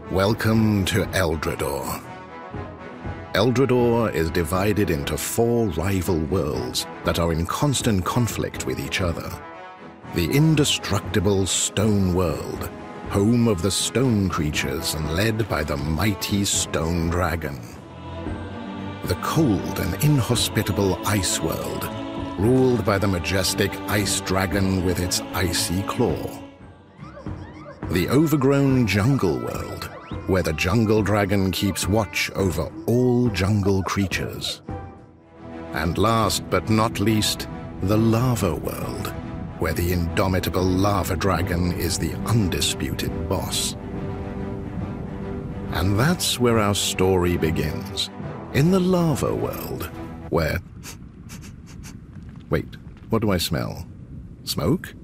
Welcome to Eldrador. Eldrador is divided into 4 rival worlds that are in constant conflict with each other. The indestructible Stone World, home of the stone creatures and led by the mighty Stone Dragon. The cold and inhospitable Ice World, ruled by the majestic Ice Dragon with its icy claw. The overgrown Jungle World, where the Jungle Dragon keeps watch over all jungle creatures. And last but not least, the Lava World, where the indomitable Lava Dragon is the undisputed boss. And that's where our story begins, in the Lava World, where... Wait, what do I smell? Smoke?